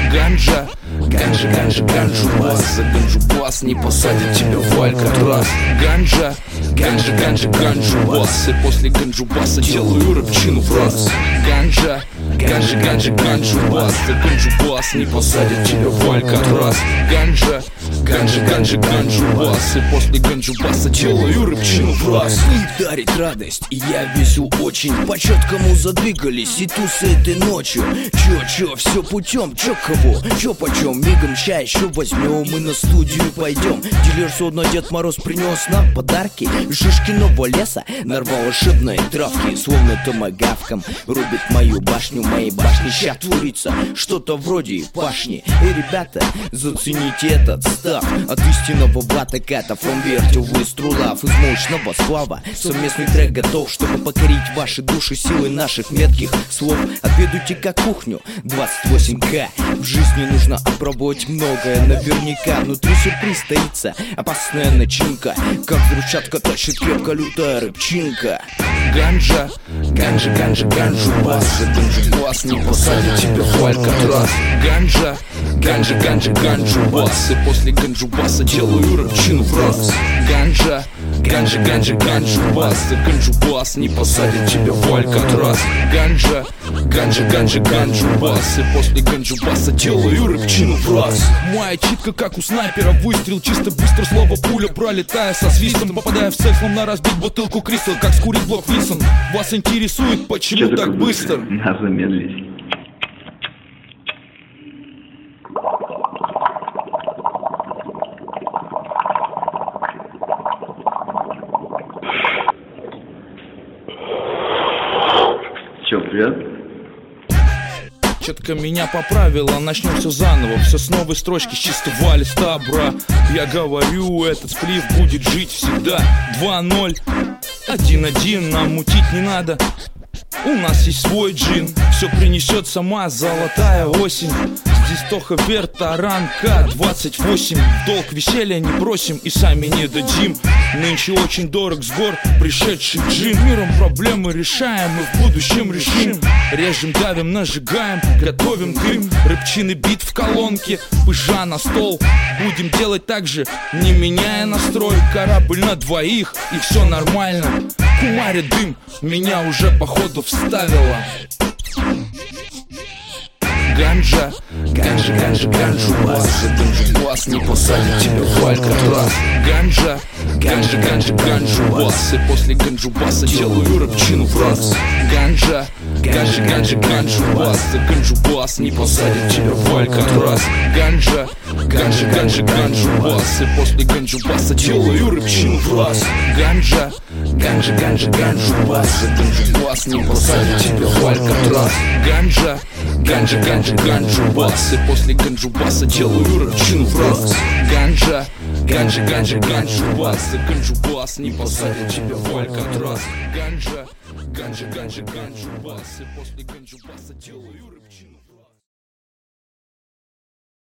Ганджа, ганджу-бас, за ганджу-бас не посадят тебя в Алькатрас. Ганджа, ганджу-бас, и после ганджу-баса делаю рыбчину в раз. Ганджа, ганджу-бас, за ганджу-бас не посадят тебя в Алькатрас. Ганджа, ганджу-бас, и после ганджу-баса делаю рыбчину в раз. И дарит радость, и я весел очень. По четкому задвигались и тусы этой ночью. Чё, все путем, чё кого, чё почем. Мигом ща еще возьмем и на студию пойдем. Дилер судно Дед Мороз принес нам подарки. Шишкиного леса нарвал волшебные травки. Словно томагавком рубит мою башню. Моей башни ща творится что-то вроде пашни. И ребята, зацените этот став от истинного блата ката. From Virtual with True Love из мощного сплава. Совместный трек готов, чтобы покорить ваши души силой наших метких слов. Отведуйте как кухню 28К. В жизни нужно опробовать многое наверняка. Внутри сюрприз таится опасная начинка. Как взрывчатка тащит крепко лютая рыбчинка. Ганджа, ганджу-бас, за ганджу-бас не посадят тебя в Алькатрас. Ганджа, ганджу-бас, и после ганджу-баса делаю рыбчину в раз. Ганджа, ганджу-бас, за ганджу-бас не посадят тебя в Алькатрас. Ганджа, ганджу-бас, и после ганджу-баса делаю рыбчину в раз. Моя читка как у снайпера, выстрел чисто быстро, слово пуля пролетая со свистом. Попадая в цель, словно разбить бутылку Кристал, как скурить блок Висон. Вас интересует, почему так быстро? Надо замедлить. Чё, привет? Четко меня поправила, начнем все заново. Все с новой строчки, с чистого листа, бра. Я говорю, этот сплив будет жить всегда. 2-0, 1-1, нам мутить не надо. У нас есть свой джин, все принесет сама золотая осень. Здесь Тоха, Верт, Таран, К-28. В долг веселья не просим и сами не дадим. Нынче очень дорог сбор, пришедший джин. Миром проблемы решаем и в будущем решим. Режем, давим, нажигаем, готовим дым. Рыбчины бит в колонке, пыжа на стол. Будем делать так же, не меняя настрой. Корабль на двоих, и все нормально. Кумарит дым, меня уже походу вставило. Ганджа, ганджу-бас, за ганджу-бас не посадят тебя в Алькатрас. Ганджа, ганджу-бас, и после ганджу-баса делаю рыбчину в раз. Ганджа, ганджу-бас, за ганджу-бас не посадят тебя в Алькатрас. Ганджа, ганджу-бас, и после ганджу-баса делаю рыбчину в раз. Ганджа, ганджу-бас, за ганджу-бас не посадят тебя в Алькатрас. Ганджа, ганджу-бас, и после ганджу-баса делаю рыбчину в раз. Ганджа, ганджу-бас, за ганджу-бас не посадят тебя в Алькатрас. Ганджа, ганджу-бас, и после ганджу-баса делаю рыбчину.